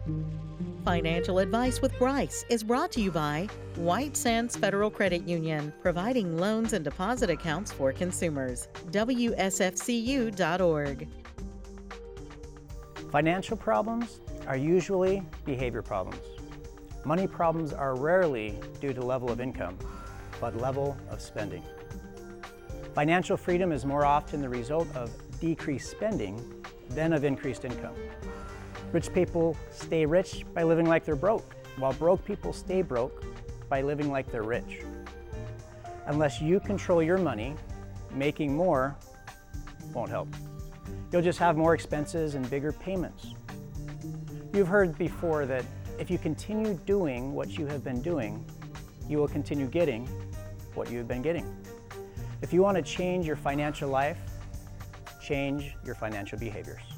Financial Advice with Bryce is brought to you by White Sands Federal Credit Union, providing loans and deposit accounts for consumers. WSFCU.org. Financial problems are usually behavior problems. Money problems are rarely due to level of income, but level of spending. Financial freedom is more often the result of decreased spending than of increased income. Rich people stay rich by living like they're broke, while broke people stay broke by living like they're rich. Unless you control your money, making more won't help. You'll just have more expenses and bigger payments. You've heard before that if you continue doing what you have been doing, you will continue getting what you have been getting. If you want to change your financial life, change your financial behaviors.